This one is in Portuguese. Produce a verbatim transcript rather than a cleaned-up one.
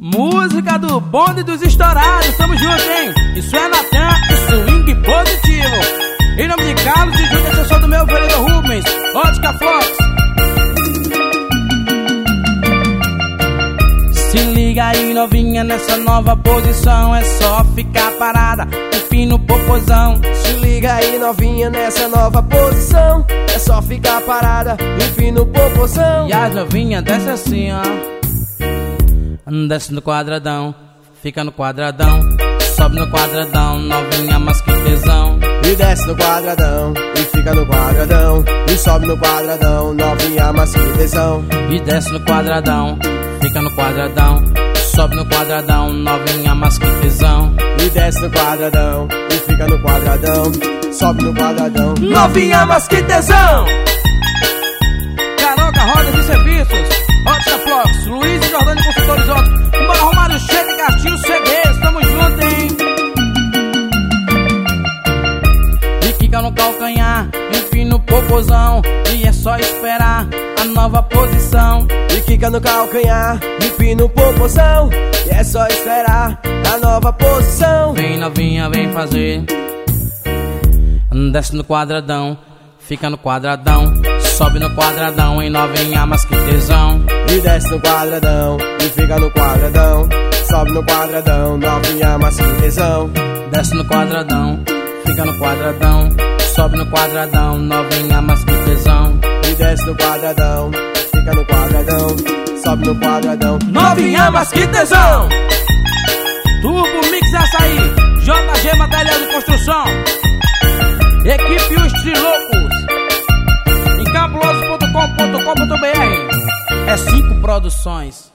Música do bonde dos estourados, tamo junto, hein? Isso é Natan e swing positivo. Em nome de Carlos e Júnior, assessor do meu vereador Rubens, Ótica Fox. Se liga aí, novinha, nessa nova posição. É só ficar parada, empina o popozão. Se liga aí, novinha, nessa nova posição. É só ficar parada, empina o popozão. E as novinhas desce assim, ó. Desce no quadradão, fica no quadradão. Sobe no quadradão, novinha, mas que tesão. E desce no quadradão, e fica no quadradão. E sobe no quadradão, novinha, mas que tesão. E desce no quadradão, fica no quadradão. Sobe no quadradão, novinha, mas que tesão. E desce no quadradão, e fica no quadradão. Sobe no quadradão, novinha, mas que tesão. Caroca, roda de serviços, Ótica Fox, Luiz e Jordani Consultores Óticos. Bora Romário, cheio de gatinho, ceguês, tamo junto, hein? E quica no calcanhar, empina o popozão. E é só esperar a nova posição. E quica no calcanhar, empina o popozão. E é só esperar a nova posição. Vem novinha, vem fazer. Desce no quadradão, fica no quadradão. Sobe no quadradão, em novinha, mas que tesão. E desce no quadradão, e fica no quadradão. Sobe no quadradão, novinha, mas que tesão. Desce no quadradão, fica no quadradão. Sobe no quadradão, novinha, mas que tesão. E desce no quadradão, fica no quadradão. Sobe no quadradão, novinha, mas que tesão. Turbo Mix Açaí, J G Material de Construção, Equipe Os Trilocos, em cabuloso ponto com ponto com ponto br. É cinco produções.